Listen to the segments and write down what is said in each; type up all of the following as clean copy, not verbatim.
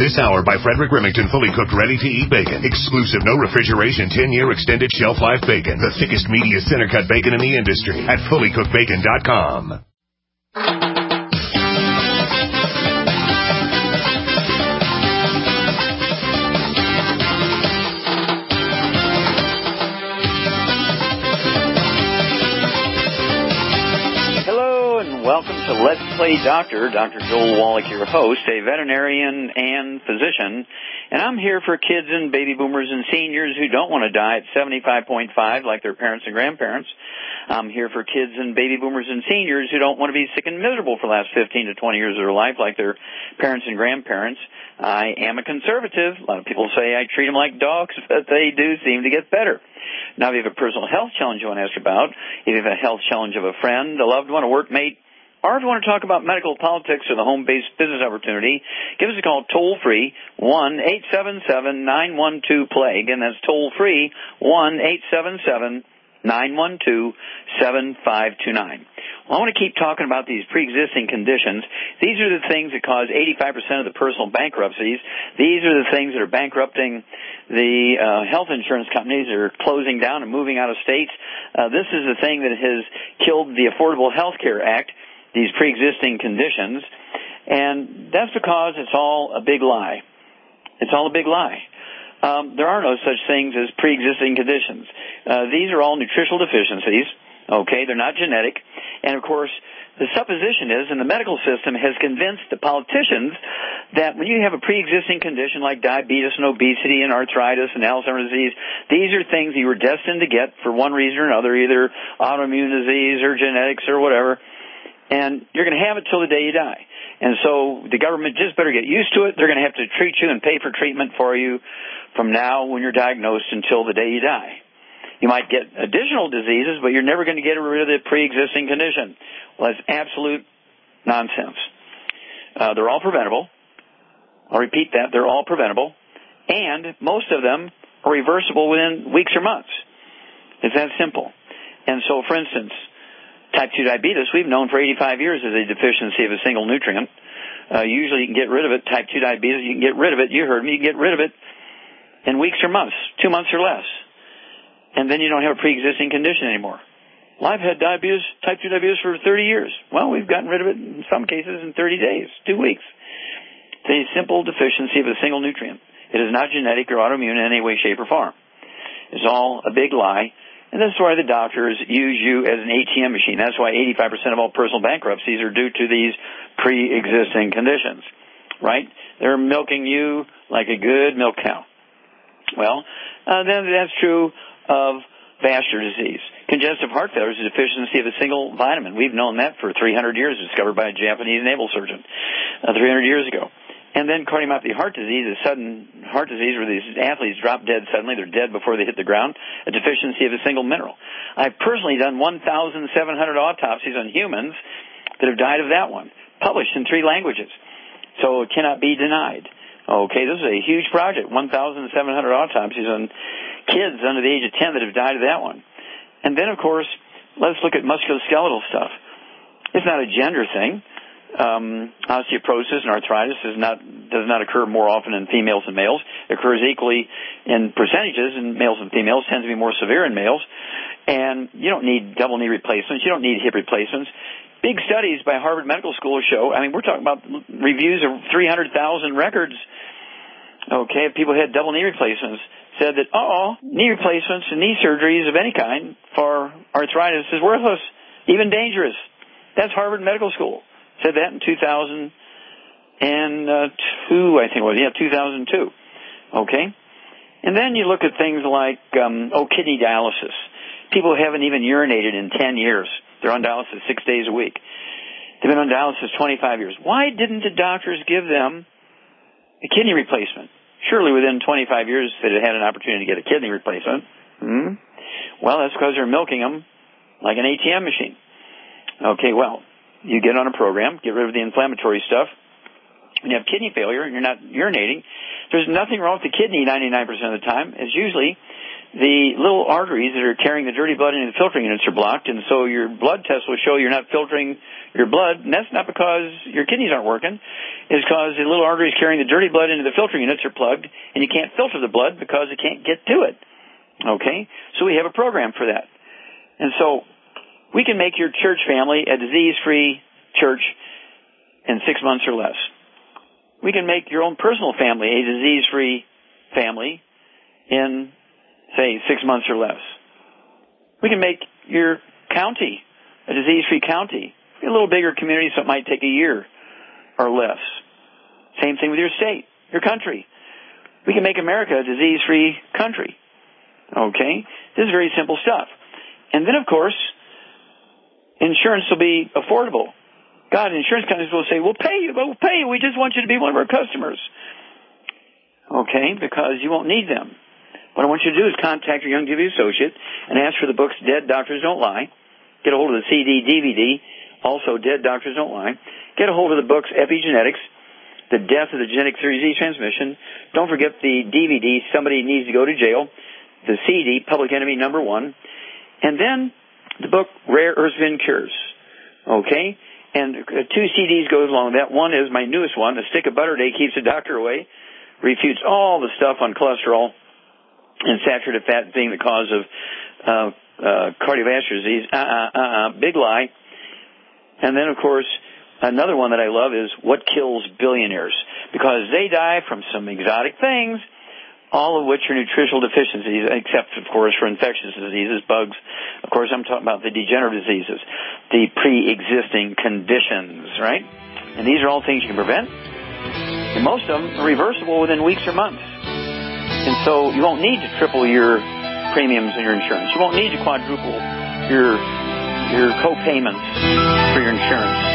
This hour by Frederick Remington, fully cooked, ready-to-eat bacon. Exclusive, no refrigeration, 10-year extended shelf life bacon. The thickest, meatiest, center-cut bacon in the industry at fullycookedbacon.com. Welcome to Let's Play Doctor. Dr. Joel Wallach, your host, a veterinarian and physician. And I'm here for kids and baby boomers and seniors who don't want to die at 75.5 like their parents and grandparents. I'm here for kids and baby boomers and seniors who don't want to be sick and miserable for the last 15 to 20 years of their life like their parents and grandparents. I am a conservative. A lot of people say I treat them like dogs, but they do seem to get better. Now, if you have a personal health challenge you want to ask about, if you have a health challenge of a friend, a loved one, a workmate, or if you want to talk about medical politics or the home-based business opportunity, give us a call toll-free, 1-877-912-PLAGUE, and that's toll-free, 1-877-912-7529. Well, I want to keep talking about these pre-existing conditions. These are the things that cause 85% of the personal bankruptcies. These are the things that are bankrupting the health insurance companies that are closing down and moving out of states. This is the thing that has killed the Affordable Health Care Act, these pre-existing conditions, and that's because it's all a big lie. It's all a big lie. There are no such things as pre-existing conditions. These are all nutritional deficiencies, okay? They're not genetic. And, of course, the supposition is, and the medical system has convinced the politicians that when you have a pre-existing condition like diabetes and obesity and arthritis and Alzheimer's disease, these are things you were destined to get for one reason or another, either autoimmune disease or genetics or whatever. And you're going to have it till the day you die. And so the government just better get used to it. They're going to have to treat you and pay for treatment for you from now when you're diagnosed until the day you die. You might get additional diseases, but you're never going to get rid of the pre-existing condition. Well, that's absolute nonsense. They're all preventable. I'll repeat that. They're all preventable. And most of them are reversible within weeks or months. It's that simple. And so, for instance, type 2 diabetes, we've known for 85 years is a deficiency of a single nutrient. Usually you can get rid of it. Type 2 diabetes, you can get rid of it. You heard me. You can get rid of it in weeks or months, 2 months or less. And then you don't have a pre-existing condition anymore. Well, I've had diabetes, type 2 diabetes for 30 years. Well, we've gotten rid of it in some cases in 30 days, 2 weeks. It's a simple deficiency of a single nutrient. It is not genetic or autoimmune in any way, shape, or form. It's all a big lie. And that's why the doctors use you as an ATM machine. That's why 85% of all personal bankruptcies are due to these pre-existing conditions, right? They're milking you like a good milk cow. Well, then that's true of vascular disease. Congestive heart failure is a deficiency of a single vitamin. We've known that for 300 years, discovered by a Japanese naval surgeon 300 years ago. And then cardiomyopathy heart disease, a sudden heart disease where these athletes drop dead suddenly. They're dead before they hit the ground, a deficiency of a single mineral. I've personally done 1,700 autopsies on humans that have died of that one, published in 3 languages. So it cannot be denied. Okay, this is a huge project, 1,700 autopsies on kids under the age of 10 that have died of that one. And then, of course, let's look at musculoskeletal stuff. It's not a gender thing. Osteoporosis and arthritis does not occur more often in females than males. It occurs equally in percentages in males and females, tends to be more severe in males. And you don't need double knee replacements. You don't need hip replacements. Big studies by Harvard Medical School show, we're talking about reviews of 300,000 records, okay, if people had double knee replacements, said that, knee replacements and knee surgeries of any kind for arthritis is worthless, even dangerous. That's Harvard Medical School. Said that in 2002, I think it was. Yeah, 2002. Okay? And then you look at things like, kidney dialysis. People haven't even urinated in 10 years. They're on dialysis 6 days a week. They've been on dialysis 25 years. Why didn't the doctors give them a kidney replacement? Surely within 25 years they'd have had an opportunity to get a kidney replacement. Well, that's because they're milking them like an ATM machine. Okay, well, you get on a program, get rid of the inflammatory stuff. When you have kidney failure and you're not urinating, there's nothing wrong with the kidney 99% of the time. It's usually the little arteries that are carrying the dirty blood into the filtering units are blocked, and so your blood test will show you're not filtering your blood, and that's not because your kidneys aren't working. is because the little arteries carrying the dirty blood into the filter units are plugged, and you can't filter the blood because it can't get to it. Okay? So we have a program for that. And so we can make your church family a disease-free church in 6 months or less. We can make your own personal family a disease-free family in, say, 6 months or less. We can make your county a disease-free county. A little bigger community, so it might take a year or less. Same thing with your state, your country. We can make America a disease-free country. Okay? This is very simple stuff. And then, of course, insurance will be affordable. God, insurance companies will say, we'll pay you. We just want you to be one of our customers. Okay? Because you won't need them. What I want you to do is contact your Youngevity associate and ask for the books Dead Doctors Don't Lie. Get a hold of the CD, DVD, also Dead Doctors Don't Lie. Get a hold of the books Epigenetics, The Death of the Genetic Disease Transmission. Don't forget the DVD, Somebody Needs to Go to Jail. The CD, Public Enemy No. 1. And then the book Rare Earth Vin Cures. Okay? And 2 CDs goes along with that. One is my newest one, A Stick of Butter a Day Keeps the Doctor Away. Refutes all the stuff on cholesterol and saturated fat being the cause of cardiovascular disease. Big lie. And then, of course, another one that I love is What Kills Billionaires, because they die from some exotic things, all of which are nutritional deficiencies, except, of course, for infectious diseases, bugs. Of course, I'm talking about the degenerative diseases, the pre-existing conditions, right? And these are all things you can prevent. And most of them are reversible within weeks or months. And so you won't need to triple your premiums in your insurance. You won't need to quadruple your co-payments for your insurance.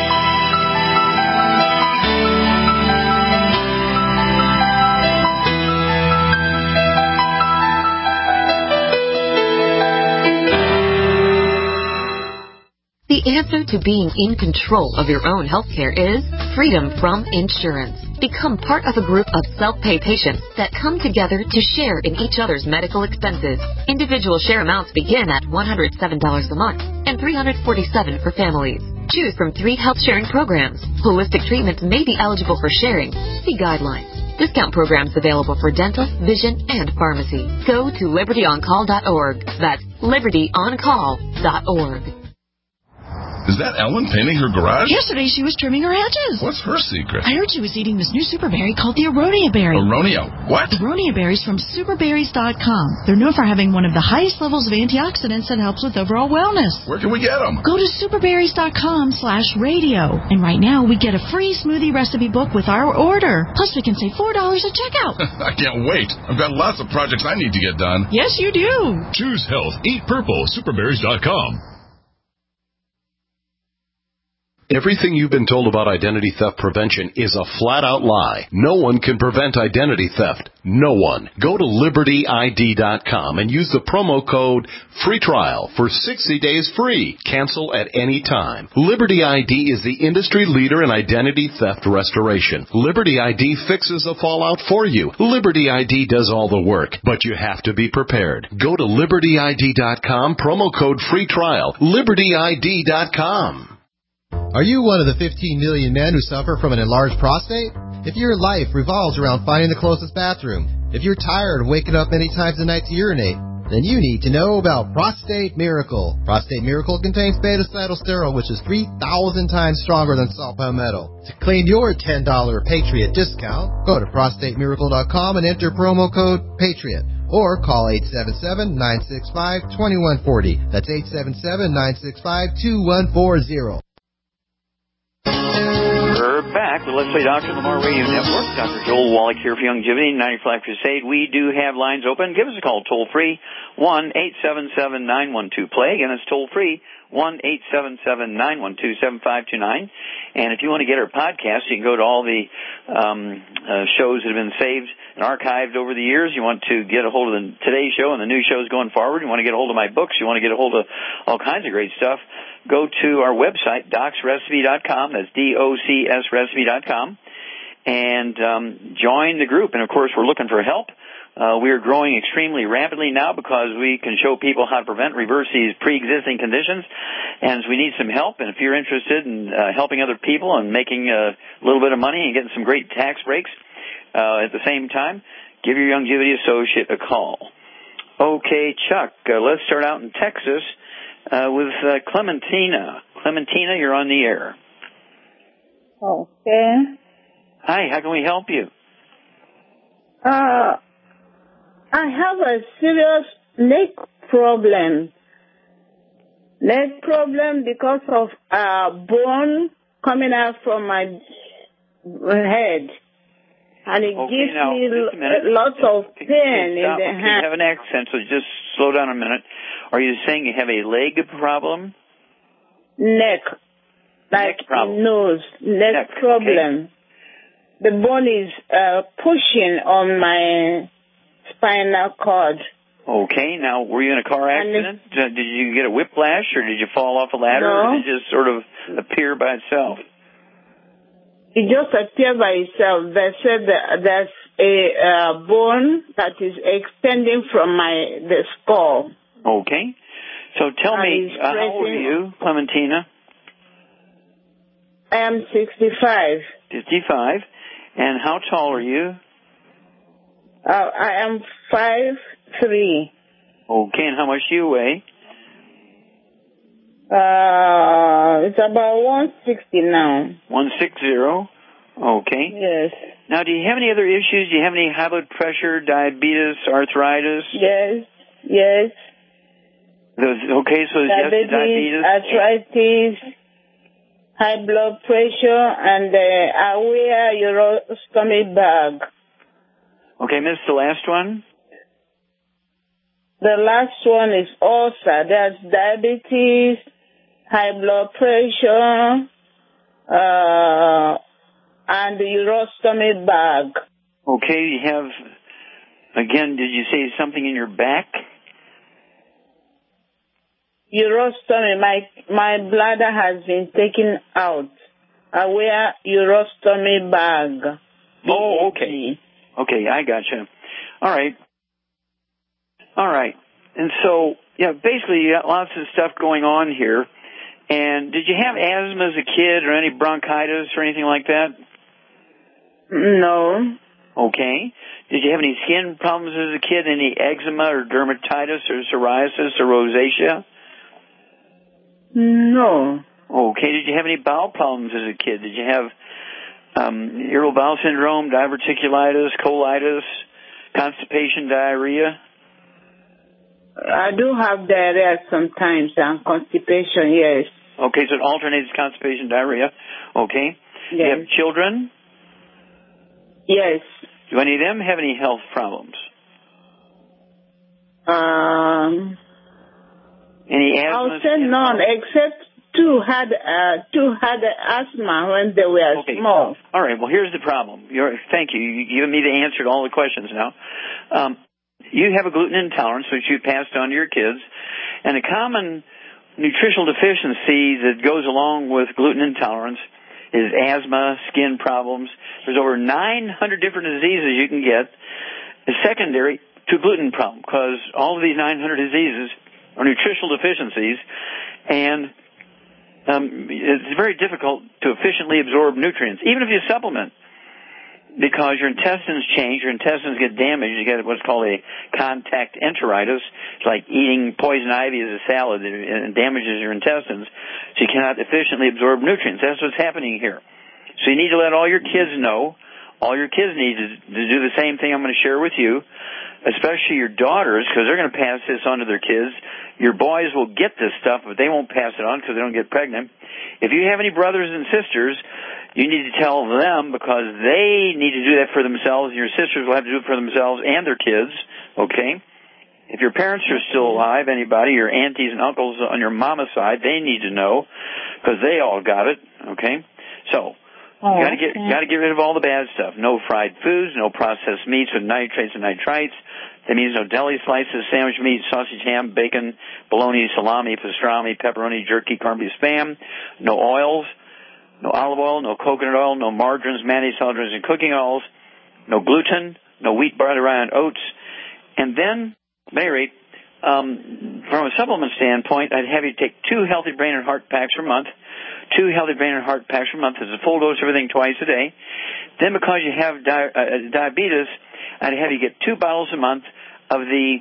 The answer to being in control of your own healthcare is freedom from insurance. Become part of a group of self-pay patients that come together to share in each other's medical expenses. Individual share amounts begin at $107 a month and $347 for families. Choose from 3 health sharing programs. Holistic treatments may be eligible for sharing. See guidelines. Discount programs available for dental, vision, and pharmacy. Go to libertyoncall.org. That's libertyoncall.org. Is that Ellen painting her garage? Yesterday she was trimming her hedges. What's her secret? I heard she was eating this new super berry called the Aronia berry. Aronia? What? Aronia berries from superberries.com. They're known for having one of the highest levels of antioxidants that helps with overall wellness. Where can we get them? Go to superberries.com/radio. And right now we get a free smoothie recipe book with our order. Plus we can save $4 at checkout. I can't wait. I've got lots of projects I need to get done. Yes, you do. Choose health. Eat purple. Superberries.com. Everything you've been told about identity theft prevention is a flat-out lie. No one can prevent identity theft. No one. Go to LibertyID.com and use the promo code FREETRIAL for 60 days free. Cancel at any time. Liberty ID is the industry leader in identity theft restoration. Liberty ID fixes the fallout for you. Liberty ID does all the work, but you have to be prepared. Go to LibertyID.com, promo code FREETRIAL. LibertyID.com. Are you one of the 15 million men who suffer from an enlarged prostate? If your life revolves around finding the closest bathroom, if you're tired of waking up many times a night to urinate, then you need to know about Prostate Miracle. Prostate Miracle contains beta-cytosterol, which is 3,000 times stronger than salt palmetto. To claim your $10 Patriot discount, go to prostatemiracle.com and enter promo code PATRIOT. Or call 877-965-2140. That's 877-965-2140. We're back with Let's Play Doctor on the Lamar Radio Network. Dr. Joel Wallach here for Youngevity, 90 Flat Crusade. We do have lines open. Give us a call toll-free, 1-877-912-PLAY. Again, it's toll-free, 1-877-912-7529. And if you want to get our podcast, you can go to all the shows that have been saved and archived over the years. You want to get a hold of today's show and the new shows going forward. You want to get a hold of my books. You want to get a hold of all kinds of great stuff. Go to our website, docsrecipe.com. That's DOCSrecipe.com. And join the group. And, of course, we're looking for help. We are growing extremely rapidly now because we can show people how to prevent and reverse these pre-existing conditions, and we need some help. And if you're interested in helping other people and making a little bit of money and getting some great tax breaks at the same time, give your Youngevity associate a call. Okay, Chuck, let's start out in Texas with Clementina. Clementina, you're on the air. Okay. Hi, how can we help you? I have a serious neck problem. Neck problem because of bone coming out from my head. And it gives me lots of pain in the hand. You have an accent, so just slow down a minute. Are you saying you have a leg problem? Neck. Like problem. Nose. Neck problem. Okay. The bone is pushing on my spinal cord. Okay. Now, were you in a car accident? Did you get a whiplash, or did you fall off a ladder, no. or did it just sort of appear by itself? It just appeared by itself. They said that there's a bone that is extending from the skull. Okay. So tell me, how old are you, Clementina? I am 65. 55. And how tall are you? I am 5'3". Okay, and how much do you weigh? It's about 160 now. 160? Okay. Yes. Now, do you have any other issues? Do you have any high blood pressure, diabetes, arthritis? Yes. Okay, so diabetes, arthritis, high blood pressure, and I wear a urostomy bag. Okay, miss, the last one? The last one is ulcer. There's diabetes, high blood pressure, and the urostomy bag. Okay, you have, again, did you say something in your back? Urostomy. My bladder has been taken out. I wear urostomy bag. Oh, okay. Okay, I gotcha. All right. And so, basically you got lots of stuff going on here. And did you have asthma as a kid or any bronchitis or anything like that? No. Okay. Did you have any skin problems as a kid, any eczema or dermatitis or psoriasis or rosacea? No. Okay. Did you have any bowel problems as a kid? Did you have irritable bowel syndrome, diverticulitis, colitis, constipation, diarrhea? I do have diarrhea sometimes and constipation, yes. Okay, so it alternates constipation, diarrhea. Okay. Yes. Do you have children? Yes. Do any of them have any health problems? Any asthma? I'll say none, except two had asthma when they were small. All right. Well, here's the problem. Thank you. You've given me the answer to all the questions now. You have a gluten intolerance, which you passed on to your kids, and a common nutritional deficiency that goes along with gluten intolerance is asthma, skin problems. There's over 900 different diseases you can get as secondary to a gluten problem, because all of these 900 diseases are nutritional deficiencies, and it's very difficult to efficiently absorb nutrients, even if you supplement, because your intestines change, your intestines get damaged. You get what's called a contact enteritis. It's like eating poison ivy as a salad. It damages your intestines, so you cannot efficiently absorb nutrients. That's what's happening here. So you need to let all your kids know. All your kids need to do the same thing I'm going to share with you, especially your daughters, because they're going to pass this on to their kids. Your boys will get this stuff, but they won't pass it on because they don't get pregnant. If you have any brothers and sisters, you need to tell them, because they need to do that for themselves, and your sisters will have to do it for themselves and their kids, okay? If your parents are still alive, anybody, your aunties and uncles on your mama's side, they need to know, because they all got it, okay? So, you got to get rid of all the bad stuff. No fried foods, no processed meats with nitrates and nitrites. That means no deli slices, sandwich meat, sausage, ham, bacon, bologna, salami, pastrami, pepperoni, jerky, corned beef, spam. No oils, no olive oil, no coconut oil, no margarines, mayonnaise, salt drinks, and cooking oils. No gluten, no wheat, barley, rye, and oats. And then, at any rate, from a supplement standpoint, I'd have you take 2 Healthy Brain and Heart packs per month. 2 Healthy Brain and Heart packs per month is a full dose of everything twice a day. Then because you have diabetes, I'd have you get 2 bottles a month of the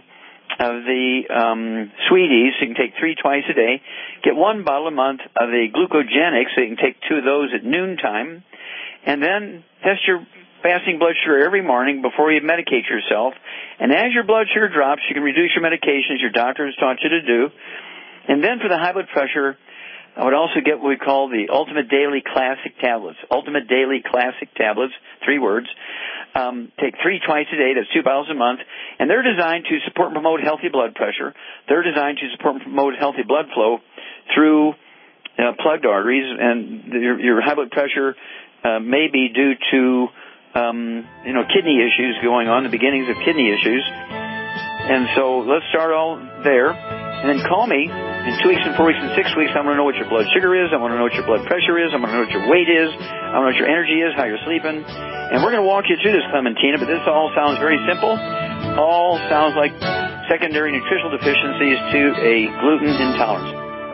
Sweeties, so you can take 3 twice a day. Get 1 bottle a month of the Glucogenics, so you can take 2 of those at noontime. And then test your fasting blood sugar every morning before you medicate yourself. And as your blood sugar drops, you can reduce your medications your doctor has taught you to do. And then for the high blood pressure, I would also get what we call the Ultimate Daily Classic Tablets. Ultimate Daily Classic Tablets, 3 words. Take 3 twice a day. That's 2 bottles a month. And they're designed to support and promote healthy blood pressure. They're designed to support and promote healthy blood flow through plugged arteries. And your high blood pressure may be due to kidney issues going on, the beginnings of kidney issues. And so let's start all there. And then call me in 2 weeks and 4 weeks and 6 weeks. I want to know what your blood sugar is. I want to know what your blood pressure is. I want to know what your weight is. I want to know what your energy is, how you're sleeping. And we're going to walk you through this, Clementina, but this all sounds very simple. All sounds like secondary nutritional deficiencies to a gluten intolerance.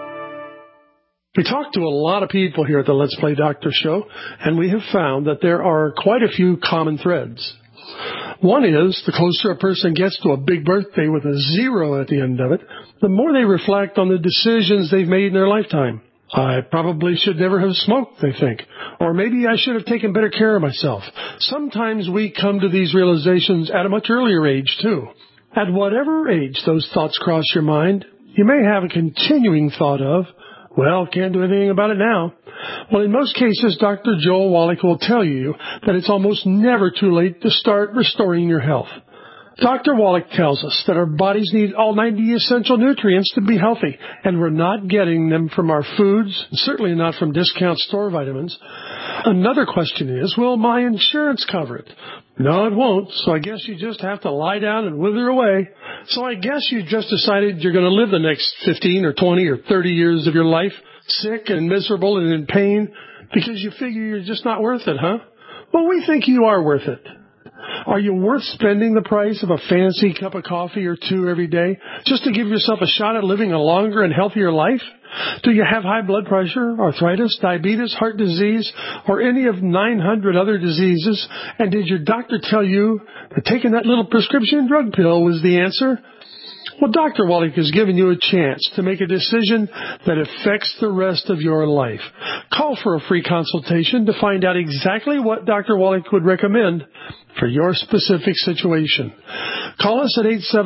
We talk to a lot of people here at the Let's Play Doctor Show, and we have found that there are quite a few common threads. One is, the closer a person gets to a big birthday with a 0 at the end of it, the more they reflect on the decisions they've made in their lifetime. I probably should never have smoked, they think. Or maybe I should have taken better care of myself. Sometimes we come to these realizations at a much earlier age, too. At whatever age those thoughts cross your mind, you may have a continuing thought of, well, can't do anything about it now. Well, in most cases, Dr. Joel Wallach will tell you that it's almost never too late to start restoring your health. Dr. Wallach tells us that our bodies need all 90 essential nutrients to be healthy, and we're not getting them from our foods, certainly not from discount store vitamins. Another question is, will my insurance cover it? No, it won't, so I guess you just have to lie down and wither away. So I guess you just decided you're going to live the next 15 or 20 or 30 years of your life sick and miserable and in pain because you figure you're just not worth it, huh? Well, we think you are worth it. Are you worth spending the price of a fancy cup of coffee or 2 every day just to give yourself a shot at living a longer and healthier life? Do you have high blood pressure, arthritis, diabetes, heart disease, or any of 900 other diseases? And did your doctor tell you that taking that little prescription drug pill was the answer? Well, Dr. Wallach has given you a chance to make a decision that affects the rest of your life. Call for a free consultation to find out exactly what Dr. Wallach would recommend for your specific situation. Call us at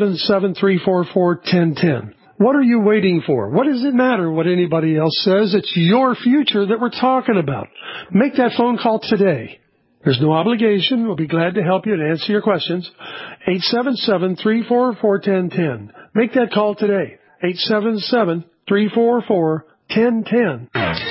877-344-1010. What are you waiting for? What does it matter what anybody else says? It's your future that we're talking about. Make that phone call today. There's no obligation. We'll be glad to help you and answer your questions. 877-344-1010. Make that call today. 877-344-1010.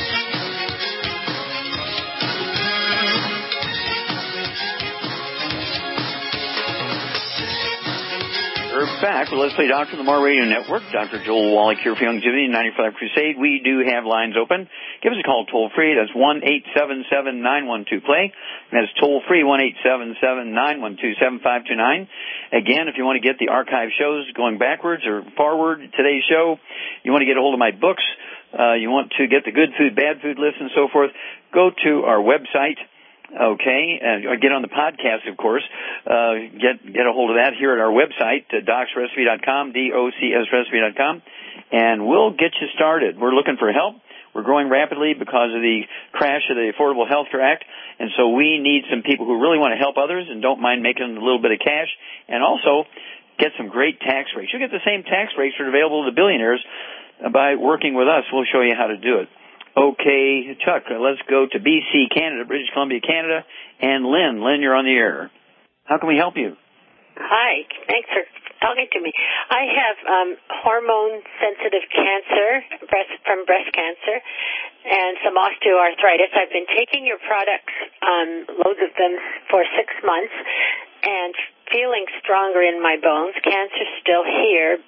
We're back with Let's Play Doctor on the More Radio Network. Dr. Joel Wallach here for Youngevity 95 Crusade. We do have lines open. Give us a call toll-free. That's 1-877-912-PLAY. That's toll-free, 1-877-912-7529. Again, if you want to get the archive shows going backwards or forward, today's show, you want to get a hold of my books, you want to get the good food, bad food list and so forth, go to our website. Okay, or get on the podcast, of course. Get a hold of that here at our website, docsrecipe.com, DOCSrecipe.com, and we'll get you started. We're looking for help. We're growing rapidly because of the crash of the Affordable Health Care Act, and so we need some people who really want to help others and don't mind making a little bit of cash, and also get some great tax rates. You'll get the same tax rates that are available to billionaires by working with us. We'll show you how to do it. Okay, Chuck, let's go to BC, Canada, British Columbia, Canada, and Lynn. Lynn, you're on the air. How can we help you? Hi, thanks for talking to me. I have hormone-sensitive cancer from breast cancer and some osteoarthritis. I've been taking your products, loads of them, for 6 months and feeling stronger in my bones. Cancer's still here, but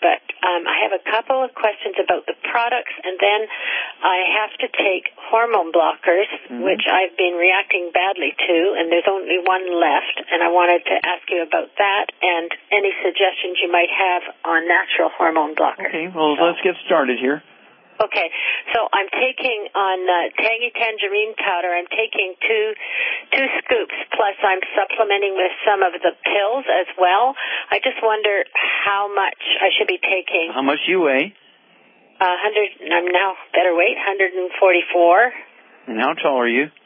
I have a couple of questions about the products, and then I have to take hormone blockers, which I've been reacting badly to, and there's only one left, and I wanted to ask you about that and any suggestions you might have on natural hormone blockers. Okay, well, let's get started here. Okay, so I'm taking on Tangy Tangerine powder. I'm taking two scoops, plus I'm supplementing with some of the pills as well. I just wonder how much I should be taking. How much you weigh? 100. I'm now better weight, 144. And how tall are you?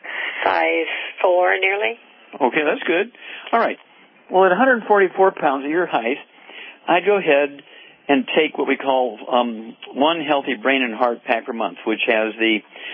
5'4", nearly. Okay, that's good. All right. Well, at 144 pounds at your height, I'd go ahead and take what we call one healthy brain and heart pack per month, which has the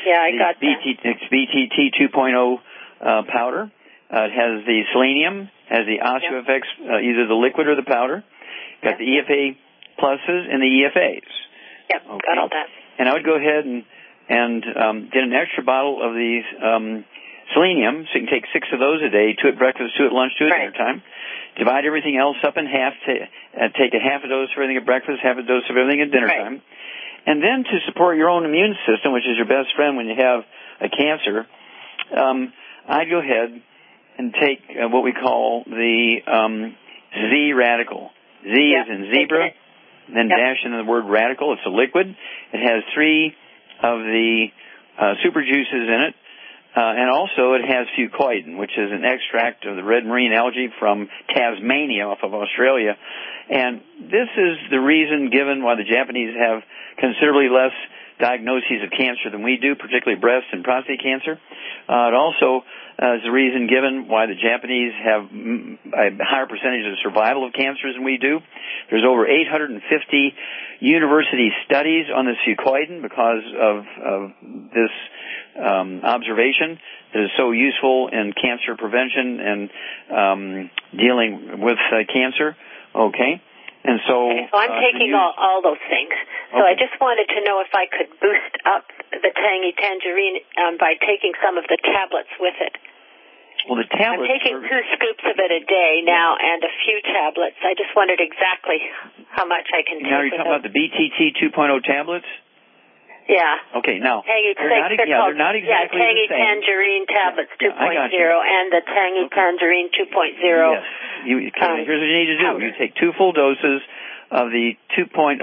BTT 2.0 powder. It has the selenium, has the OsteoFX, either the liquid or the powder. Got the EFA pluses and the EFAs. Yep, got all that. And I would go ahead and get an extra bottle of these selenium, so you can take 6 of those a day, 2 at breakfast, 2 at lunch, 2 at dinner time. Divide everything else up in half. Take a half a dose of everything at breakfast, half a dose of everything at dinner time. And then to support your own immune system, which is your best friend when you have a cancer, I'd go ahead and take what we call the Z radical. Z is in zebra, then dash in the word radical. It's a liquid. It has 3 of the super juices in it. And also it has fucoidan, which is an extract of the red marine algae from Tasmania off of Australia. And this is the reason given why the Japanese have considerably less diagnoses of cancer than we do, particularly breast and prostate cancer. It also is the reason given why the Japanese have a higher percentage of survival of cancers than we do. There's over 850 university studies on this fucoidan because of this observation that is so useful in cancer prevention and dealing with cancer. Okay. And so, so I'm taking all those things. So I just wanted to know if I could boost up the Tangy Tangerine by taking some of the tablets with it. Well, the tablets... I'm taking 2 scoops of it a day now and a few tablets. I just wondered exactly how much I can take. Now, are you talking about the BTT 2.0 tablets? Yeah. Okay, now, they're not exactly Tangy the same. Tangerine tablets 2.0 and the Tangy Tangerine 2.0. Yes. Here's what you need to do. You take 2 full doses of the 2.0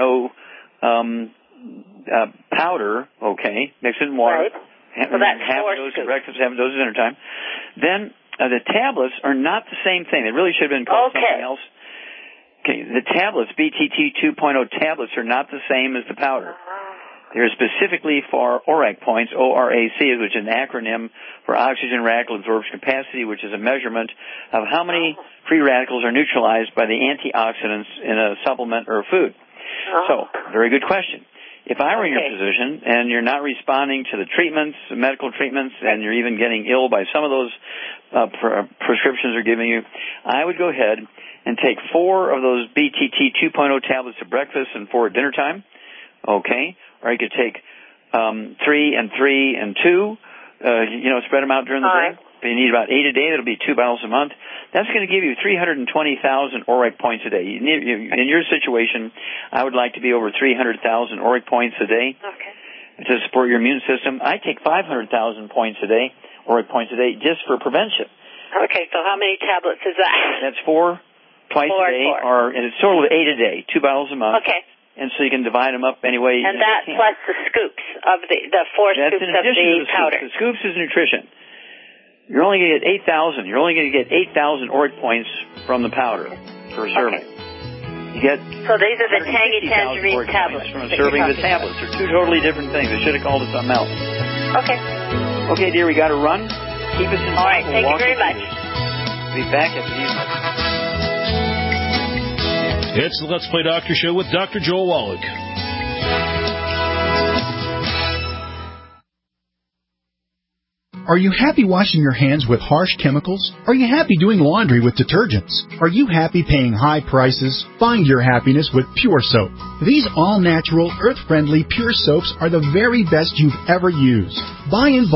powder, okay, mix it in water. Right. So that's half a dose at breakfast, half a dose at dinner time. Then the tablets are not the same thing. They really should have been called something else. Okay, the tablets, BTT 2.0 tablets, are not the same as the powder. They're specifically for ORAC points, ORAC, which is an acronym for oxygen radical absorption capacity, which is a measurement of how many free radicals are neutralized by the antioxidants in a supplement or a food. So, very good question. If I were in your position and you're not responding to the treatments, the medical treatments, and you're even getting ill by some of those prescriptions they're giving you, I would go ahead and take 4 of those BTT 2.0 tablets at breakfast and 4 at dinner time. Okay? Or you could take 3 and 3 and 2, spread them out during the day. But you need about 8 a day. That'll be 2 bottles a month. That's going to give you 320,000 ORAC points a day. In your situation, I would like to be over 300,000 ORAC points a day to support your immune system. I take 500,000 points a day, ORAC points a day, just for prevention. Okay, so how many tablets is that? That's 4 twice a day, and it's total of 8 a day, 2 bottles a month. Okay. And so you can divide them up any way. And that plus the scoops of the 4 scoops of the powder. The scoops is nutrition. You're only going to get 8,000. You're only going to get 8,000 ORAC points from the powder per serving. You get so these are the Tangy Tangerine tablets from a serving of the tablets. They're 2 totally different things. I should have called it something else. Okay. Okay, dear, we got to run. Keep us in touch. All right, thank you very much. We'll be back after these messages. It's the Let's Play Doctor Show with Dr. Joel Wallach. Are you happy washing your hands with harsh chemicals? Are you happy doing laundry with detergents? Are you happy paying high prices? Find your happiness with Pure Soap. These all-natural, earth-friendly Pure Soaps are the very best you've ever used. Buy in bulk.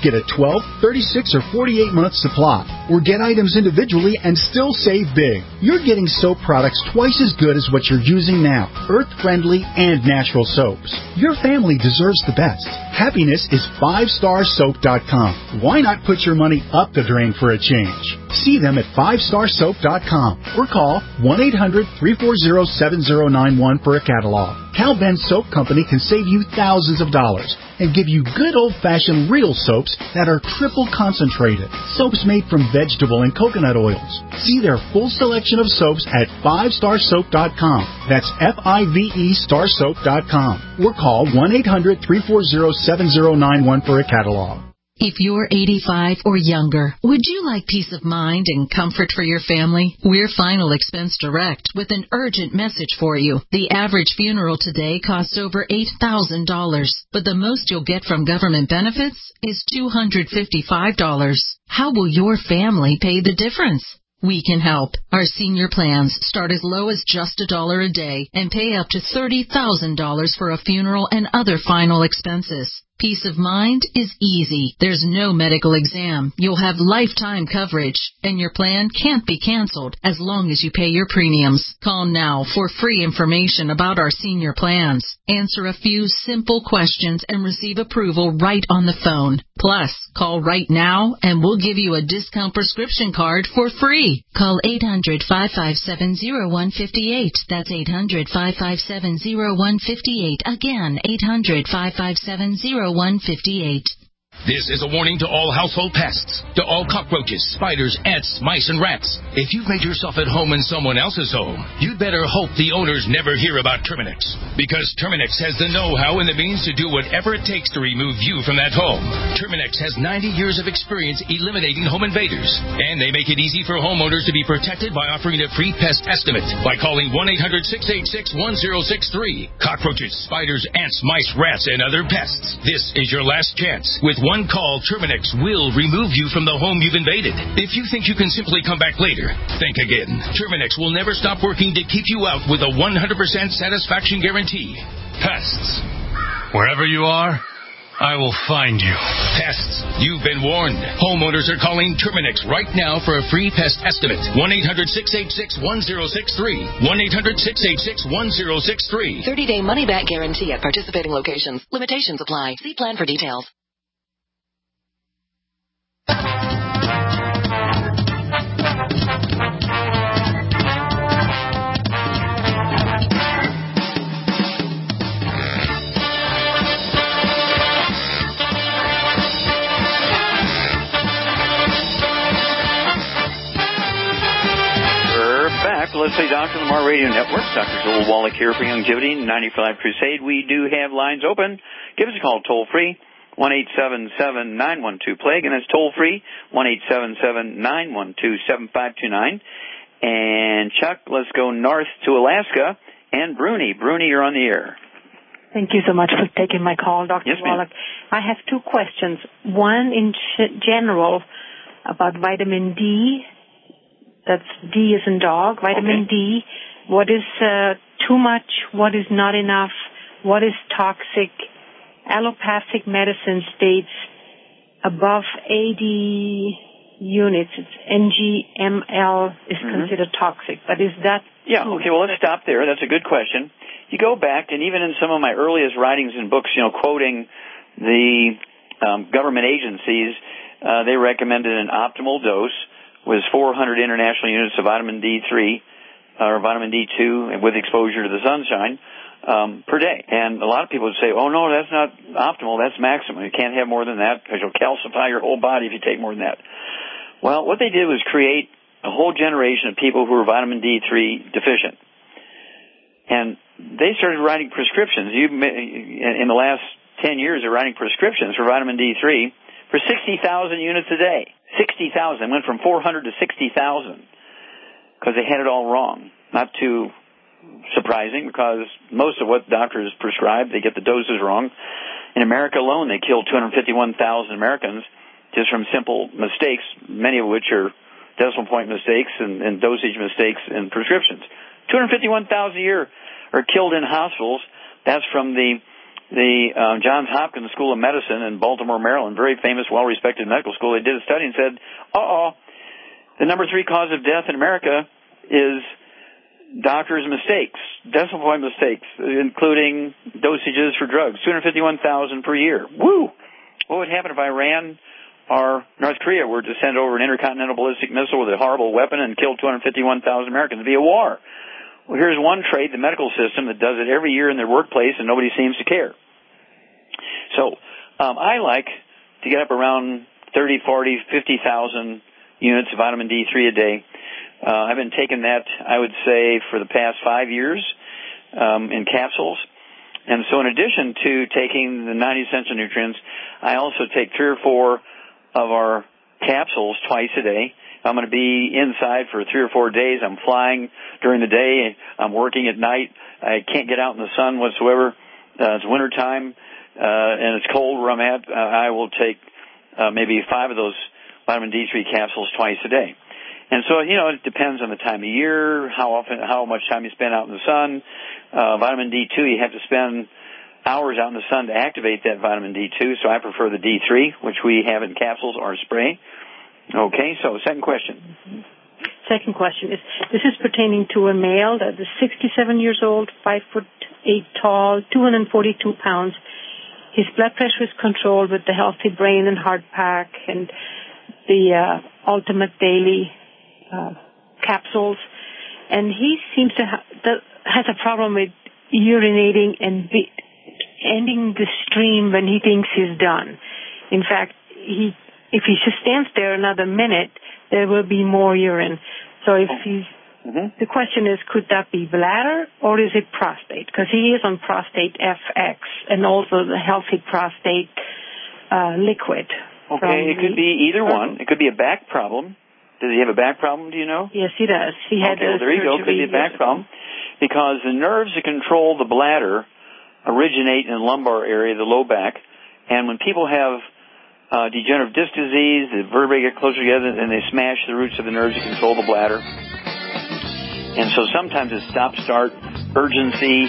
Get a 12, 36, or 48-month supply, or get items individually and still save big. You're getting soap products twice as good as what you're using now, earth-friendly and natural soaps. Your family deserves the best. Happiness is 5starsoap.com. Why not put your money up the drain for a change? See them at 5starsoap.com or call 1-800-340-7091 for a catalog. Cal Ben Soap Company can save you thousands of dollars and give you good old-fashioned real soaps that are triple concentrated. Soaps made from vegetable and coconut oils. See their full selection of soaps at 5starsoap.com. That's F-I-V-E starsoap.com. Or call 1-800-340-7091 for a catalog. If you're 85 or younger, would you like peace of mind and comfort for your family? We're Final Expense Direct with an urgent message for you. The average funeral today costs over $8,000, but the most you'll get from government benefits is $255. How will your family pay the difference? We can help. Our senior plans start as low as just $1 a day and pay up to $30,000 for a funeral and other final expenses. Peace of mind is easy. There's no medical exam. You'll have lifetime coverage, and your plan can't be canceled as long as you pay your premiums. Call now for free information about our senior plans. Answer a few simple questions and receive approval right on the phone. Plus, call right now and we'll give you a discount prescription card for free. Call 800-557-0158. That's 800-557-0158. Again, 800-557-0158. This is a warning to all household pests, to all cockroaches, spiders, ants, mice, and rats. If you've made yourself at home in someone else's home, you'd better hope the owners never hear about Terminix. Because Terminix has the know-how and the means to do whatever it takes to remove you from that home. Terminix has 90 years of experience eliminating home invaders. And they make it easy for homeowners to be protected by offering a free pest estimate by calling 1-800-686-1063. Cockroaches, spiders, ants, mice, rats, and other pests. This is your last chance. With one call, Terminix will remove you from the home you've invaded. If you think you can simply come back later, think again. Terminix will never stop working to keep you out with a 100% satisfaction guarantee. Pests. Wherever you are, I will find you. Pests. You've been warned. Homeowners are calling Terminix right now for a free pest estimate. 1-800-686-1063. 1-800-686-1063. 30-day money-back guarantee at participating locations. Limitations apply. See plan for details. Let's Say Doctor, the Lamar Radio Network. Dr. Joel Wallach here for Longevity 95 Crusade. We do have lines open. Give us a call toll free, 1-877-912-PLAGUE, and that's toll free, 1-877-912-7529. And Chuck, let's go north to Alaska and Bruni. Bruni, you're on the air. Thank you so much for taking my call, Dr. Yes, Wallach. I have two questions. One in general about vitamin D. That's D as in dog, vitamin D. What is too much? What is not enough? What is toxic? Allopathic medicine states above 80 units, it's NGML is considered toxic. But is that Yeah, okay, well, let's stop there. That's a good question. You go back, and even in some of my earliest writings and books, quoting the government agencies, they recommended an optimal dose was 400 international units of vitamin D3 or vitamin D2 with exposure to the sunshine per day. And a lot of people would say, oh, no, that's not optimal. That's maximum. You can't have more than that because you'll calcify your whole body if you take more than that. Well, what they did was create a whole generation of people who were vitamin D3 deficient. And they started writing prescriptions. In the last 10 years, they're writing prescriptions for vitamin D3 for 60,000 units a day. 60,000. Went from 400 to 60,000 because they had it all wrong. Not too surprising because most of what doctors prescribe, they get the doses wrong. In America alone, they killed 251,000 Americans just from simple mistakes, many of which are decimal point mistakes and dosage mistakes in prescriptions. 251,000 a year are killed in hospitals. That's from the the Johns Hopkins School of Medicine in Baltimore, Maryland, very famous, well-respected medical school. They did a study and said, the number 3 cause of death in America is doctors' mistakes, decimal point mistakes, including dosages for drugs, 251,000 per year. Woo! What would happen if Iran or North Korea were to send over an intercontinental ballistic missile with a horrible weapon and kill 251,000 Americans? It'd be a war. Well, here's one trade, the medical system, that does it every year in their workplace, and nobody seems to care. So I like to get up around 30, 40, 50,000 units of vitamin D3 a day. I've been taking that, I would say, for the past 5 years in capsules. And so in addition to taking the 90 essential nutrients, I also take 3 or 4 of our capsules twice a day. I'm going to be inside for 3 or 4 days. I'm flying during the day. I'm working at night. I can't get out in the sun whatsoever. It's wintertime, and it's cold where I'm at. I will take maybe 5 of those vitamin D3 capsules twice a day. And so, it depends on the time of year, how much time you spend out in the sun. Vitamin D2, you have to spend hours out in the sun to activate that vitamin D2, so I prefer the D3, which we have in capsules or spray. Okay, so second question. Second question is, this is pertaining to a male that is 67 years old, 5'8" tall, 242 pounds. His blood pressure is controlled with the Healthy Brain and Heart Pack and the Ultimate Daily capsules, and he seems to has a problem with urinating and ending the stream when he thinks he's done. In fact, if he just stands there another minute, there will be more urine. So if the question is, could that be bladder or is it prostate? Because he is on Prostate FX and also the Healthy Prostate liquid. Okay, it could be either one. It could be a back problem. Does he have a back problem, do you know? Yes, he does. He had there you go. Could be a back problem. Because the nerves that control the bladder originate in the lumbar area, the low back. And when people have degenerative disc disease, the vertebrae get closer together and they smash the roots of the nerves that control the bladder. And so sometimes it's stop-start, urgency,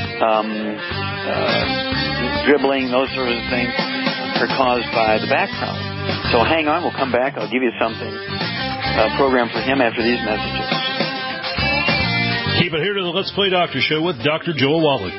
dribbling, those sort of things are caused by the back problem. So hang on, we'll come back. I'll give you something, a program for him after these messages. Keep it here to the Let's Play Doctor Show with Dr. Joel Wallach.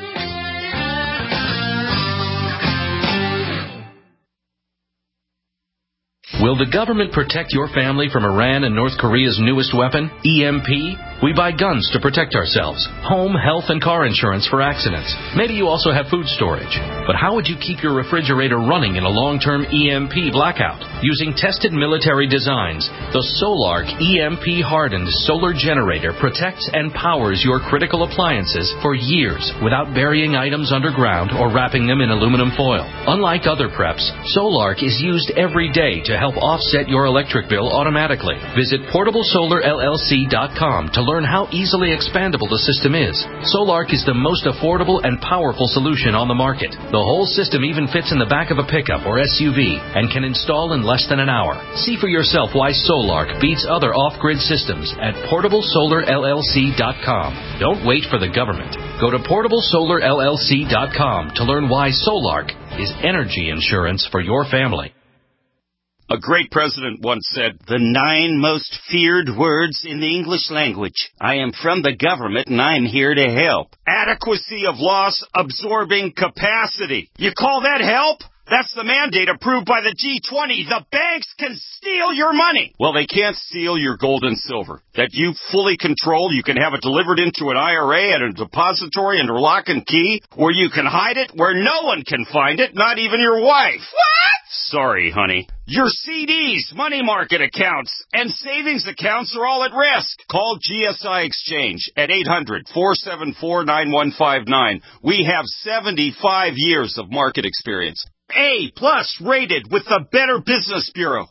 Will the government protect your family from Iran and North Korea's newest weapon, EMP? We buy guns to protect ourselves, home, health, and car insurance for accidents. Maybe you also have food storage. But how would you keep your refrigerator running in a long-term EMP blackout? Using tested military designs, the Solark EMP-hardened solar generator protects and powers your critical appliances for years without burying items underground or wrapping them in aluminum foil. Unlike other preps, Solark is used every day to help offset your electric bill automatically. Visit PortableSolarLLC.com to learn how easily expandable the system is. Solark is the most affordable and powerful solution on the market. The whole system even fits in the back of a pickup or SUV and can install in less than an hour. See for yourself why Solark beats other off-grid systems at PortableSolarLLC.com. Don't wait for the government. Go to PortableSolarLLC.com to learn why Solark is energy insurance for your family. A great president once said, "The 9 most feared words in the English language. I am from the government and I'm here to help. Adequacy of loss absorbing capacity. You call that help? That's the mandate approved by the G20. The banks can steal your money. Well, they can't steal your gold and silver. That you fully control. You can have it delivered into an IRA at a depository under lock and key, where you can hide it where no one can find it, not even your wife." What? Sorry, honey. Your CDs, money market accounts, and savings accounts are all at risk. Call GSI Exchange at 800-474-9159. We have 75 years of market experience. A+ rated with the Better Business Bureau.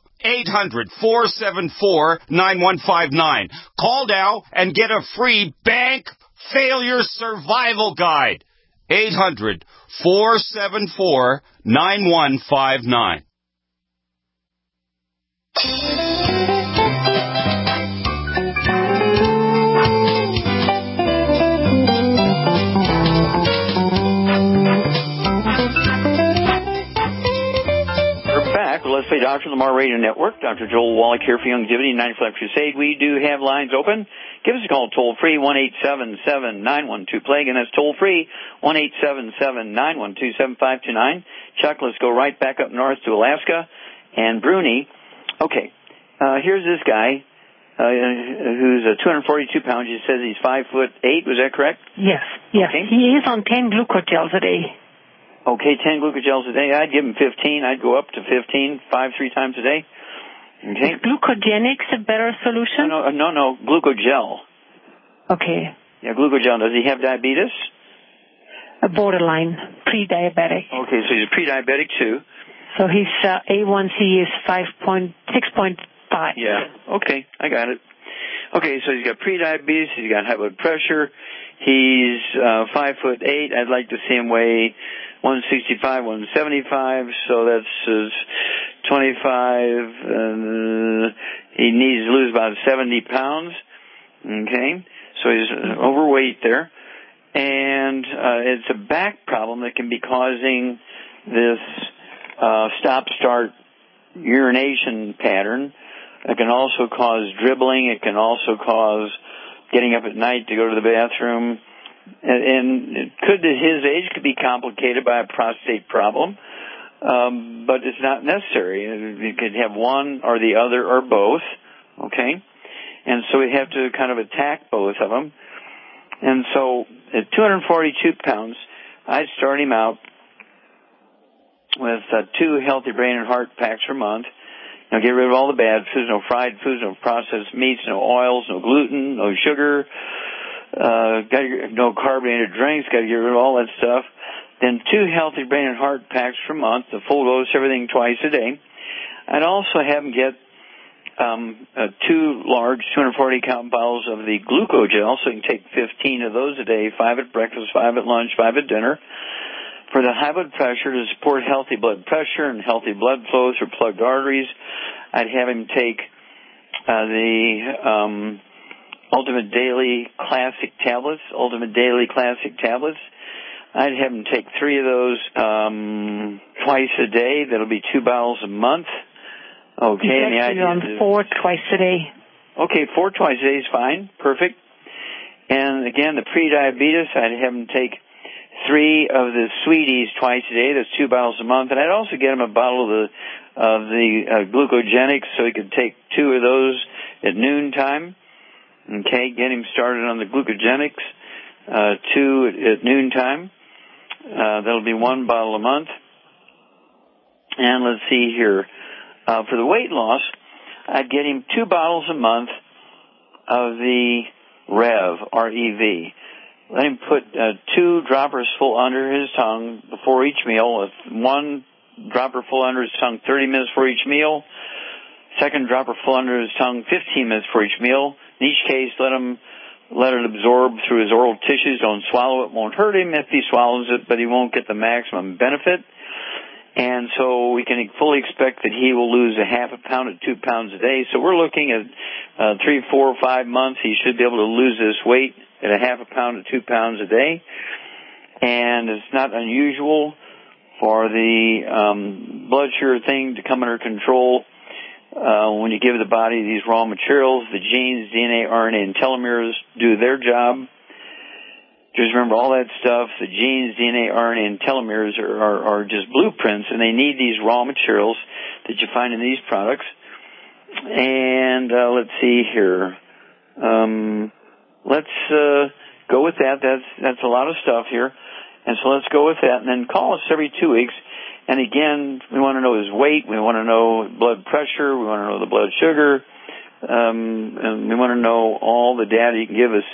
800-474-9159. Call now and get a free bank failure survival guide. 800-474-9159. LMR Radio Network. Dr. Joel Wallach here for Youngevity 95 Life Crusade. We do have lines open. Give us a call toll-free, 1-877-912-PLAGUE, and that's toll-free, 1-877-912-7529. Chuck, let's go right back up north to Alaska and Bruni. Okay, here's this guy who's 242 pounds. He says he's 5'8". Was that correct? Yes. Okay. He is on 10 glucogels a day. Okay, 10 glucogels a day. I'd give him 15. I'd go up to 15, 3 times a day. Okay. Is glucogenics a better solution? No, glucogel. Okay. Yeah, glucogel. Does he have diabetes? A borderline, pre-diabetic. Okay, so he's a pre-diabetic too. So his A1C is 6.5. Yeah, okay, I got it. Okay, so he's got pre-diabetes, he's got high blood pressure, he's 5'8". I'd like to see him weigh 165, 175, so that's 25. He needs to lose about 70 pounds. Okay, so he's overweight there. And it's a back problem that can be causing this stop-start urination pattern. It can also cause dribbling. It can also cause getting up at night to go to the bathroom. And it could, at his age, could be complicated by a prostate problem. But it's not necessary. You could have one or the other or both. Okay? And so we have to kind of attack both of them. And so at 242 pounds, I'd start him out with 2 healthy brain and heart packs per month. Now get rid of all the bad foods, no fried foods, no processed meats, no oils, no gluten, no sugar, no carbonated drinks, got to get rid of all that stuff. Then 2 healthy brain and heart packs per month, the full dose, everything twice a day. I'd also have him get 2 large 240-count bottles of the glucogel, so you can take 15 of those a day, 5 at breakfast, 5 at lunch, 5 at dinner. For the high blood pressure, to support healthy blood pressure and healthy blood flow through plugged arteries, I'd have him take the Ultimate Daily Classic tablets, I'd have him take 3 of those twice a day. That'll be 2 bottles a month. Okay, and the idea on 4 twice a day. Okay, 4 twice a day is fine. Perfect. And again, the pre-diabetes, I'd have him take 3 of the sweeties twice a day. That's 2 bottles a month. And I'd also get him a bottle of the glucogenics, so he could take 2 of those at noontime. Okay, get him started on the glucogenics, 2 at noontime. That'll be 1 bottle a month. And let's see here. For the weight loss, I'd get him 2 bottles a month of the Rev, R-E-V. Let him put 2 droppers full under his tongue before each meal. 1 dropper full under his tongue 30 minutes for each meal. 2nd dropper full under his tongue 15 minutes for each meal. In each case, let it absorb through his oral tissues. Don't swallow it. Won't hurt him if he swallows it, but he won't get the maximum benefit. And so we can fully expect that he will lose a half a pound to 2 pounds a day. So we're looking at 3, 4, 5 months. He should be able to lose this weight at a half a pound to 2 pounds a day. And it's not unusual for the blood sugar thing to come under control when you give the body these raw materials. The genes, DNA, RNA, and telomeres do their job. Just remember all that stuff, the genes, DNA, RNA, and telomeres are just blueprints, and they need these raw materials that you find in these products. And let's see here. Let's go with that. That's a lot of stuff here. And so let's go with that. And then call us every 2 weeks. And again, we want to know his weight. We want to know blood pressure. We want to know the blood sugar. And we want to know all the data you can give us.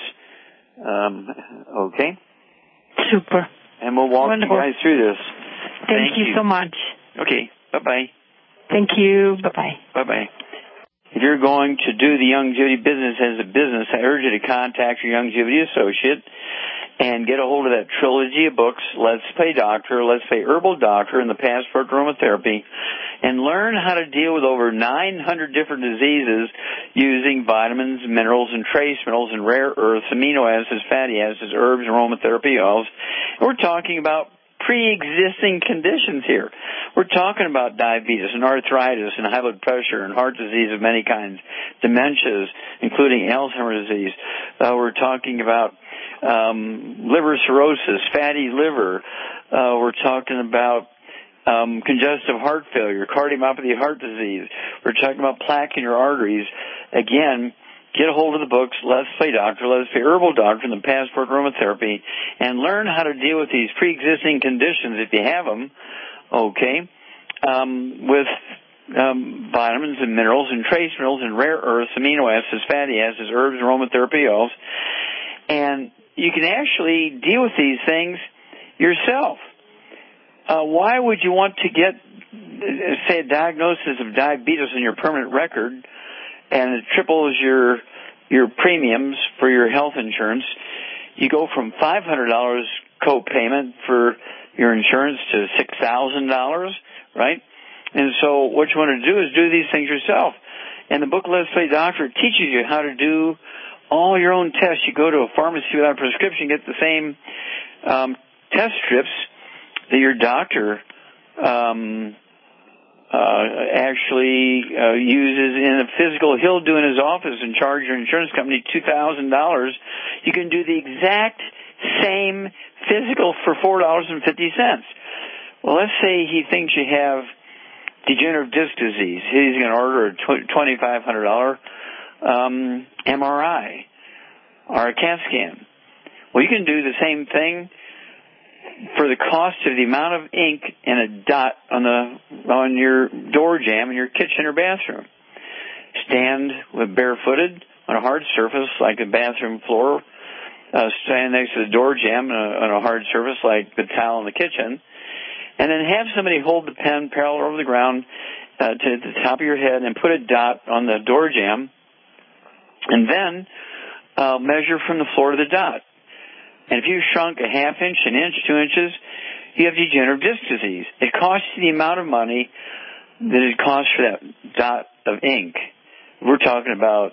Okay. Super. And we'll walk you guys through this. Thank you so much. Okay. Bye-bye. Thank you. Bye-bye. Bye-bye. If you're going to do the Youngevity business as a business, I urge you to contact your Youngevity associate and get a hold of that trilogy of books, Let's Play Doctor, Let's Play Herbal Doctor, and the Passport to Aromatherapy, and learn how to deal with over 900 different diseases using vitamins, minerals, and trace minerals, and rare earths, amino acids, fatty acids, herbs, aromatherapy oils. And we're talking about pre-existing conditions here. We're talking about diabetes and arthritis and high blood pressure and heart disease of many kinds, dementias, including Alzheimer's disease. We're talking about liver cirrhosis, fatty liver. We're talking about congestive heart failure, cardiomyopathy, heart disease. We're talking about plaque in your arteries. Again, get a hold of the books, Let's Play Doctor, Let's Play Herbal Doctor, and the Passport Aromatherapy, and learn how to deal with these pre-existing conditions, if you have them, okay, with vitamins and minerals and trace minerals and rare earths, amino acids, fatty acids, herbs, aromatherapy oils. And you can actually deal with these things yourself. Why would you want to get, say, a diagnosis of diabetes in your permanent record, and it triples your premiums for your health insurance? You go from $500 co-payment for your insurance to $6,000, right? And so what you want to do is do these things yourself. And the book Let's Play Doctor teaches you how to do all your own tests. You go to a pharmacy without a prescription, get the same test strips that your doctor actually uses in a physical. He'll do in his office and charge your insurance company $2,000. You can do the exact same physical for $4.50. Well, let's say he thinks you have degenerative disc disease. He's going to order a $2,500 MRI or a CAT scan. Well, you can do the same thing for the cost of the amount of ink and a dot on your door jamb in your kitchen or bathroom. Stand barefooted on a hard surface like the bathroom floor. Stand next to the door jamb on a hard surface like the towel in the kitchen. And then have somebody hold the pen parallel over the ground to the top of your head and put a dot on the door jamb. And then measure from the floor to the dot. And if you shrunk a half inch, an inch, 2 inches, you have degenerative disc disease. It costs you the amount of money that it costs for that dot of ink. We're talking about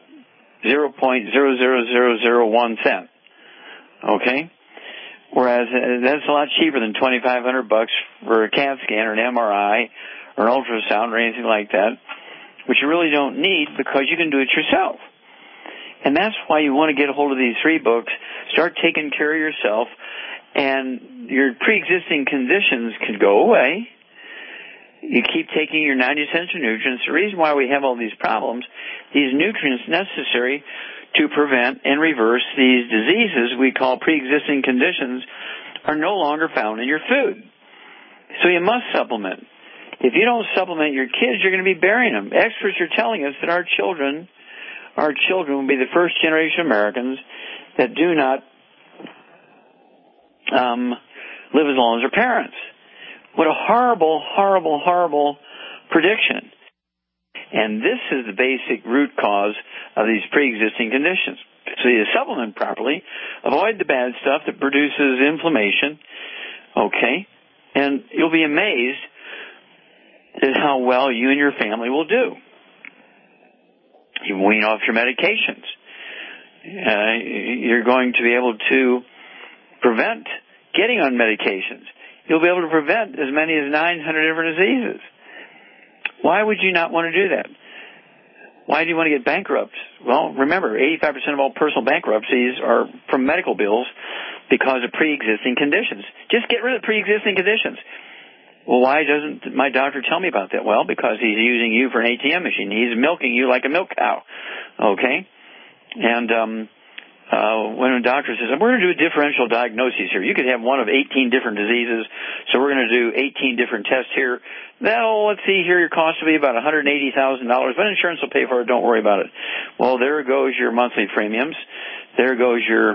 0.00001 cent. Okay? Whereas that's a lot cheaper than $2,500 for a CAT scan or an MRI or an ultrasound or anything like that, which you really don't need because you can do it yourself. And that's why you want to get a hold of these 3 books, start taking care of yourself, and your pre-existing conditions can go away. You keep taking your 90 essential nutrients. The reason why we have all these problems, these nutrients necessary to prevent and reverse these diseases we call pre-existing conditions, are no longer found in your food. So you must supplement. If you don't supplement your kids, you're going to be burying them. Experts are telling us that our children will be the first generation Americans that do not live as long as their parents. What a horrible, horrible, horrible prediction. And this is the basic root cause of these pre-existing conditions. So you supplement properly, avoid the bad stuff that produces inflammation, okay, and you'll be amazed at how well you and your family will do. You wean off your medications. You're going to be able to prevent getting on medications. You'll be able to prevent as many as 900 different diseases. Why would you not want to do that? Why do you want to get bankrupt? Well, remember, 85% of all personal bankruptcies are from medical bills because of pre-existing conditions. Just get rid of pre-existing conditions. Well, why doesn't my doctor tell me about that? Well, because he's using you for an ATM machine. He's milking you like a milk cow. Okay? And when a doctor says, we're going to do a differential diagnosis here. You could have one of 18 different diseases, so we're going to do 18 different tests here. Let's see here, your cost will be about $180,000, but insurance will pay for it. Don't worry about it. Well, there goes your monthly premiums. There goes your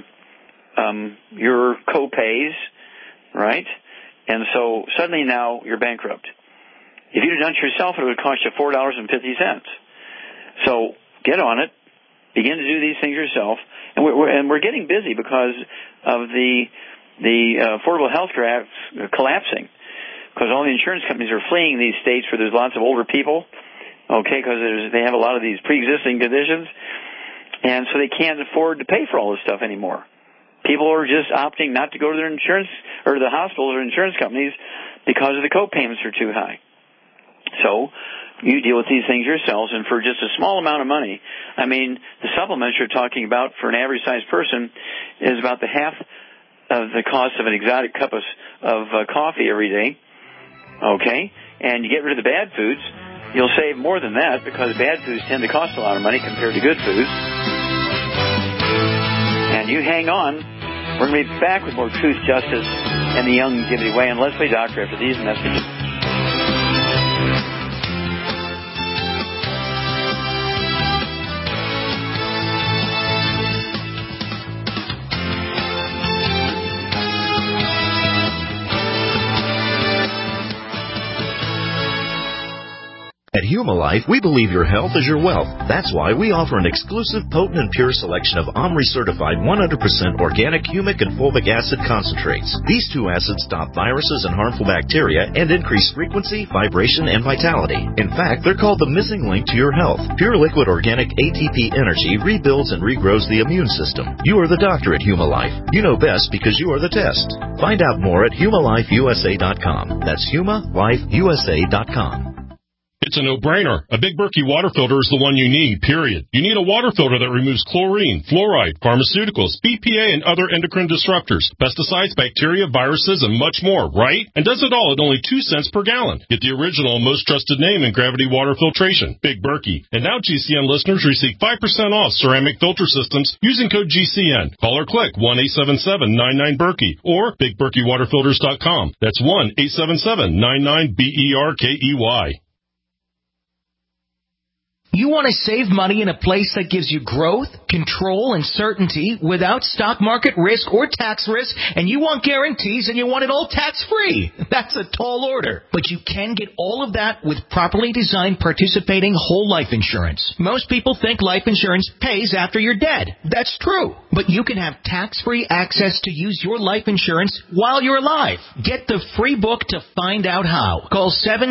co-pays, right? And so suddenly now you're bankrupt. If you'd have done it yourself, it would cost you $4.50. So get on it. Begin to do these things yourself. And we're getting busy because of the Affordable Health Care Act collapsing. Because all the insurance companies are fleeing these states where there's lots of older people, okay, because they have a lot of these pre-existing conditions. And so they can't afford to pay for all this stuff anymore. People are just opting not to go to their insurance or the hospitals or insurance companies because the co-payments are too high. So you deal with these things yourselves, and for just a small amount of money, I mean, the supplements you're talking about for an average-sized person is about the half of the cost of an exotic cup of coffee every day, okay? And you get rid of the bad foods, you'll save more than that because bad foods tend to cost a lot of money compared to good foods. And you hang on. We're going to be back with more Truth, Justice, and the Young Give It Away on Let's Play Doctor after these messages. At Humalife, we believe your health is your wealth. That's why we offer an exclusive, potent, and pure selection of OMRI-certified 100% organic humic and fulvic acid concentrates. These two acids stop viruses and harmful bacteria and increase frequency, vibration, and vitality. In fact, they're called the missing link to your health. Pure liquid organic ATP energy rebuilds and regrows the immune system. You are the doctor at Humalife. You know best because you are the test. Find out more at humalifeusa.com. That's humalifeusa.com. It's a no-brainer. A Big Berkey water filter is the one you need, period. You need a water filter that removes chlorine, fluoride, pharmaceuticals, BPA, and other endocrine disruptors, pesticides, bacteria, viruses, and much more, right? And does it all at only 2 cents per gallon. Get the original, most trusted name in gravity water filtration, Big Berkey. And now GCN listeners receive 5% off ceramic filter systems using code GCN. Call or click 1-877-99-BERKEY or BigBerkeyWaterFilters.com. That's 1-877-99-BERKEY. You want to save money in a place that gives you growth, control, and certainty without stock market risk or tax risk, and you want guarantees and you want it all tax-free. That's a tall order. But you can get all of that with properly designed participating whole life insurance. Most people think life insurance pays after you're dead. That's true. But you can have tax-free access to use your life insurance while you're alive. Get the free book to find out how. Call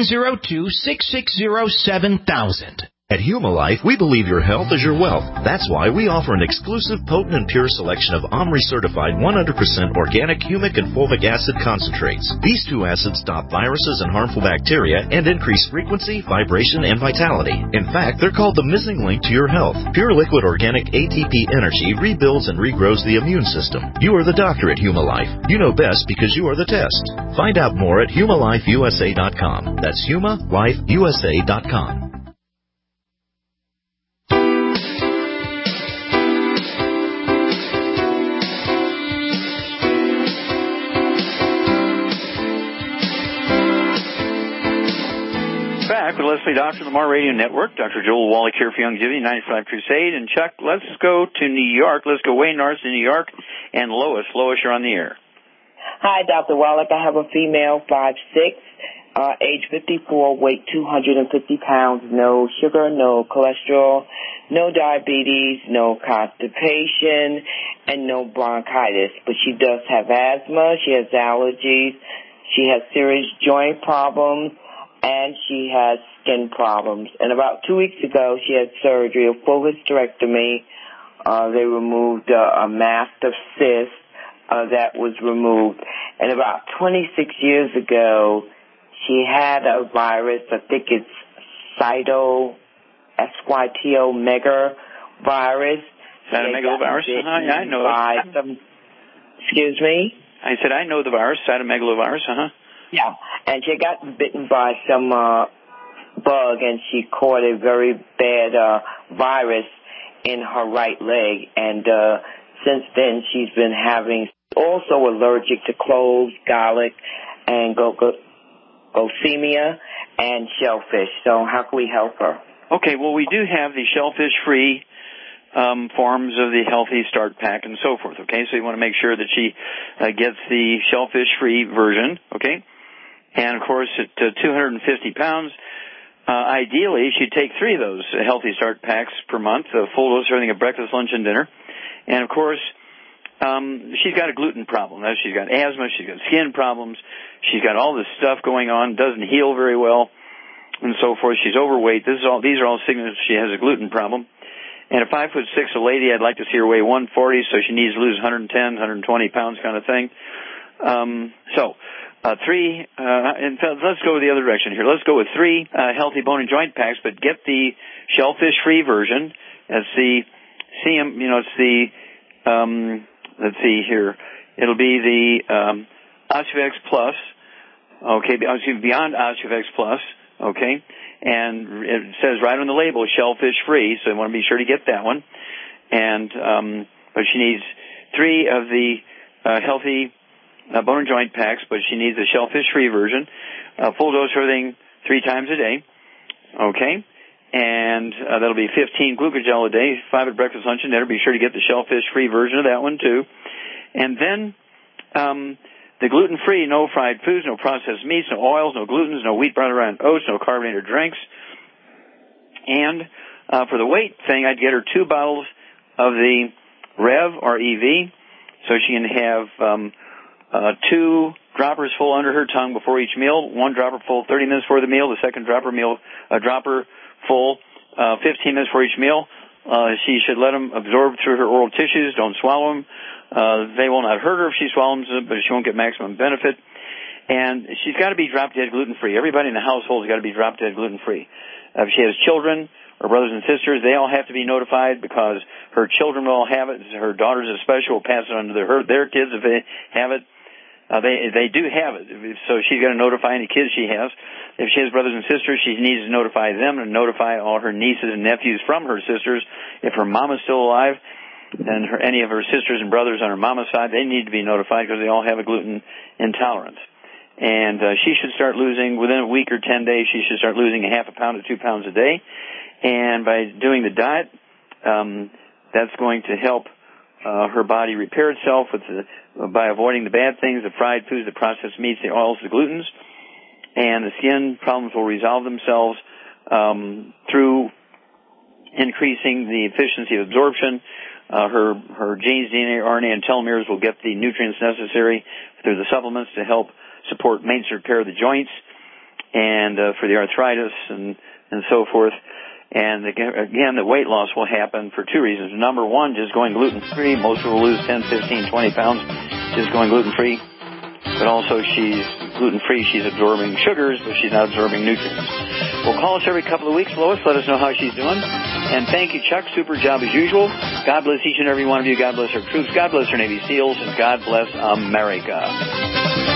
702-660-7000. At Humalife, we believe your health is your wealth. That's why we offer an exclusive, potent, and pure selection of OMRI-certified 100% organic humic and fulvic acid concentrates. These two acids stop viruses and harmful bacteria and increase frequency, vibration, and vitality. In fact, they're called the missing link to your health. Pure liquid organic ATP energy rebuilds and regrows the immune system. You are the doctor at Humalife. You know best because you are the test. Find out more at humalifeusa.com. That's humalifeusa.com. Back with Leslie Doctor on the Mar Radio Network. Dr. Joel Wallach here for Youngevity 95 Crusade. And Chuck, let's go to New York. Let's go way north to New York. And Lois. Lois, you're on the air. Hi, Dr. Wallach. I have a female, 5'6", age 54, weight 250 pounds, no sugar, no cholesterol, no diabetes, no constipation, and no bronchitis. But she does have asthma, she has allergies, she has serious joint problems, and she has skin problems. And about 2 weeks ago, she had surgery, a full hysterectomy. They removed a massive cyst that was removed. And about 26 years ago, she had a virus, I think it's cytomegalovirus. Cytomegalovirus? I know it. Excuse me? I said I know the virus, cytomegalovirus, Yeah, and she got bitten by some bug, and she caught a very bad virus in her right leg. And since then, she's been having also allergic to cloves, garlic, and gosemia and shellfish. So how can we help her? Okay, well, we do have the shellfish-free forms of the Healthy Start Pack and so forth, okay? So you want to make sure that she gets the shellfish-free version, okay? And, of course, at 250 pounds, ideally she'd take 3 of those Healthy Start Packs per month, a full dose serving of breakfast, lunch, and dinner. And, of course, she's got a gluten problem. She's got asthma, she's got skin problems, she's got all this stuff going on, doesn't heal very well, and so forth. She's overweight. These are all signals she has a gluten problem. And at 5'6", a lady, I'd like to see her weigh 140, so she needs to lose 110, 120 pounds kind of thing. And let's go the other direction here. Let's go with 3 healthy bone and joint packs, but get the shellfish-free version. It's the let's see here. It'll be the OsteoX Plus, okay, beyond OsteoX Plus, okay, and it says right on the label, shellfish-free, so you want to be sure to get that one. And but she needs 3 of the healthy bone and joint packs, but she needs the shellfish-free version. Full dose of everything 3 times a day, okay? And that'll be 15 glucogel a day, 5 at breakfast, lunch, and dinner. Be sure to get the shellfish-free version of that one, too. And then the gluten-free, no fried foods, no processed meats, no oils, no glutens, no wheat, brown, and oats, no carbonated drinks. And for the weight thing, I'd get her 2 bottles of the Rev or EV, so she can have 2 droppers full under her tongue before each meal, 1 dropper full 30 minutes before the meal, the second dropper full 15 minutes for each meal. She should let them absorb through her oral tissues. Don't swallow them. They will not hurt her if she swallows them, but she won't get maximum benefit. And she's got to be drop-dead gluten-free. Everybody in the household has got to be drop-dead gluten-free. If she has children or brothers and sisters, they all have to be notified because her children will all have it. Her daughters especially will pass it on to their kids if they have it. They do have it, so she's got to notify any kids she has. If she has brothers and sisters, she needs to notify them and notify all her nieces and nephews from her sisters. If her mom is still alive, and any of her sisters and brothers on her mama's side, they need to be notified because they all have a gluten intolerance. And she should start losing, within a week or 10 days, she should start losing 0.5 pound to 2 pounds a day. And by doing the diet, that's going to help her body repair itself by avoiding the bad things, the fried foods, the processed meats, the oils, the glutens. And the skin problems will resolve themselves through increasing the efficiency of absorption. Her genes, DNA, RNA, and telomeres will get the nutrients necessary through the supplements to help support maintenance repair of the joints and for the arthritis and so forth. And again, the weight loss will happen for 2 reasons. Number 1, just going gluten-free. Most people lose 10, 15, 20 pounds just going gluten-free. But also she's gluten-free. She's absorbing sugars, but she's not absorbing nutrients. Well, call us every couple of weeks, Lois. Let us know how she's doing. And thank you, Chuck. Super job as usual. God bless each and every one of you. God bless our troops. God bless our Navy SEALs. And God bless America.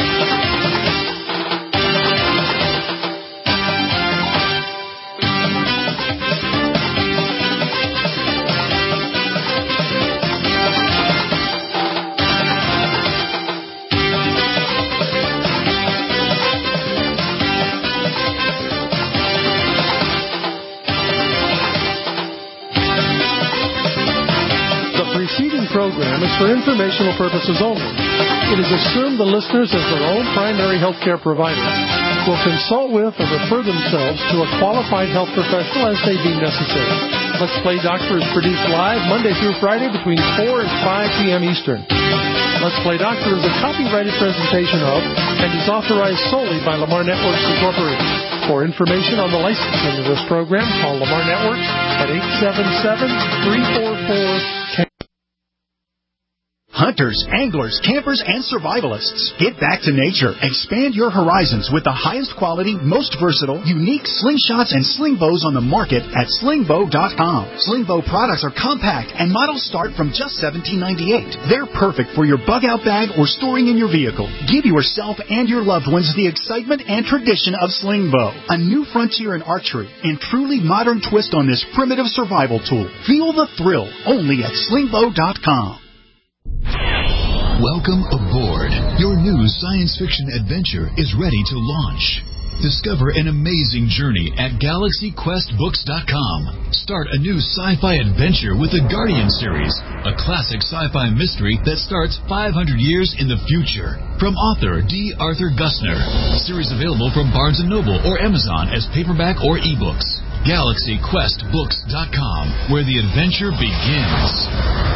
Program is for informational purposes only. It is assumed the listeners, as their own primary health care provider, will consult with or refer themselves to a qualified health professional as they deem necessary. Let's Play Doctor is produced live Monday through Friday between 4 and 5 p.m. Eastern. Let's Play Doctor is a copyrighted presentation of and is authorized solely by Lamar Networks Incorporated. For information on the licensing of this program, call Lamar Networks at 877-344-10. Hunters, anglers, campers, and survivalists. Get back to nature. Expand your horizons with the highest quality, most versatile, unique slingshots and sling bows on the market at slingbow.com. Sling bow products are compact and models start from just $17.98. They're perfect for your bug-out bag or storing in your vehicle. Give yourself and your loved ones the excitement and tradition of sling bow. A new frontier in archery and truly modern twist on this primitive survival tool. Feel the thrill only at slingbow.com. Welcome aboard. Your new science fiction adventure is ready to launch. Discover an amazing journey at GalaxyQuestBooks.com. Start a new sci-fi adventure with the Guardian series, a classic sci-fi mystery that starts 500 years in the future. From author D. Arthur Gussner. Series available from Barnes & Noble or Amazon as paperback or ebooks. GalaxyQuestBooks.com, where the adventure begins.